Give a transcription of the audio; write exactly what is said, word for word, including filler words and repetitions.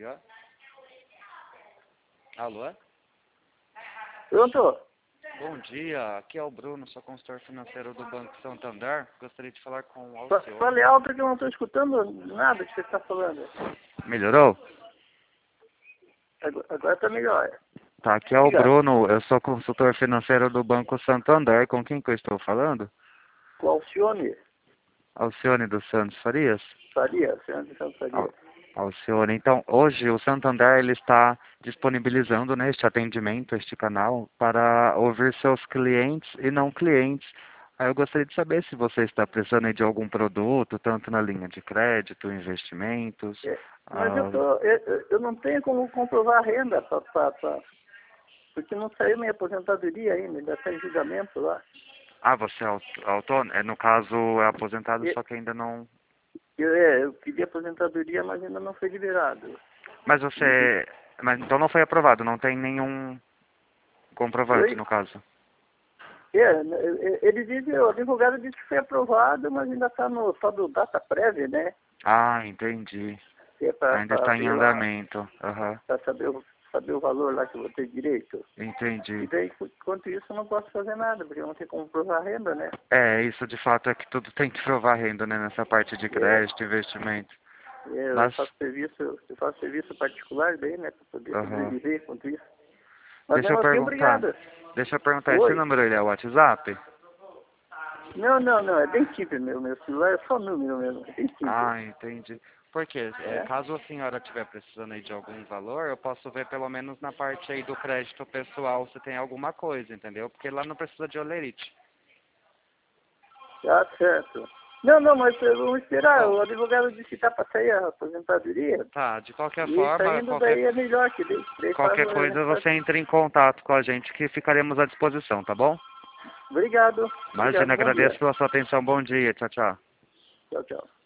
dia. Alô? Pronto? Bom dia, aqui é o Bruno, sou consultor financeiro do Banco Santander. Gostaria de falar com o Fa- Alcione. Fale alto que eu não estou escutando nada que você está falando. Melhorou? Agora, agora tá melhor. Tá, aqui é o Diga, Bruno, eu sou consultor financeiro do Banco Santander. Com quem que eu estou falando? com Alcione Alcione dos Santos Farias? Faria, Fernando de Santos Faria. Al- Alcione, então hoje o Santander ele está disponibilizando neste atendimento, este canal, para ouvir seus clientes e não clientes. Aí eu gostaria de saber se você está precisando aí de algum produto, tanto na linha de crédito, investimentos. É, mas eu, ah, tô, eu, eu- eu não tenho como comprovar a renda, pra, pra, pra- porque não saiu minha aposentadoria ainda, ainda está em julgamento lá. Ah, você é aut- autônomo? É, no caso, é aposentado, E, só que ainda não... eu, é, eu pedi aposentadoria, mas ainda não foi liberado. Mas E, você... Mas então não foi aprovado, não tem nenhum comprovante, foi? no caso. É, é, ele disse, o advogado disse que foi aprovado, mas ainda está no tal do data prévia, né? Ah, entendi. Que é Ainda para está em ver lá, andamento. Aham, para saber, o- saber o valor lá que eu vou ter direito. E entendi. daí, enquanto isso, eu não posso fazer nada, porque eu não tenho como provar a renda, né? É, isso de fato é que tudo tem que provar renda, né, nessa parte de É, crédito, investimento. é, eu Mas, faço serviço, eu faço serviço particular daí, né, para poder aham. sobreviver enquanto isso. Mas Deixa eu mesmo assim, perguntar. obrigado. Deixa eu perguntar, esse Oi? número ele é o WhatsApp? Não, não, não, é bem simples meu, meu celular, é só número mesmo, é bem simples. Ah, entendi. Porque é, É? caso a senhora estiver precisando aí de algum valor, eu posso ver pelo menos na parte aí do crédito pessoal se tem alguma coisa, entendeu? Porque lá não precisa de olerite. Tá certo. Não, não, mas eh, vamos esperar, Bom, o advogado disse que tá para sair a aposentadoria, tá, de qualquer e forma, saindo qualquer, daí é melhor, que daí, daí faz, qualquer a coisa gente faz. você entra em contato com a gente que ficaremos à disposição, tá bom? Obrigado, obrigado, Imagina, bom agradeço dia. pela sua atenção, bom dia, tchau, tchau. Tchau, tchau.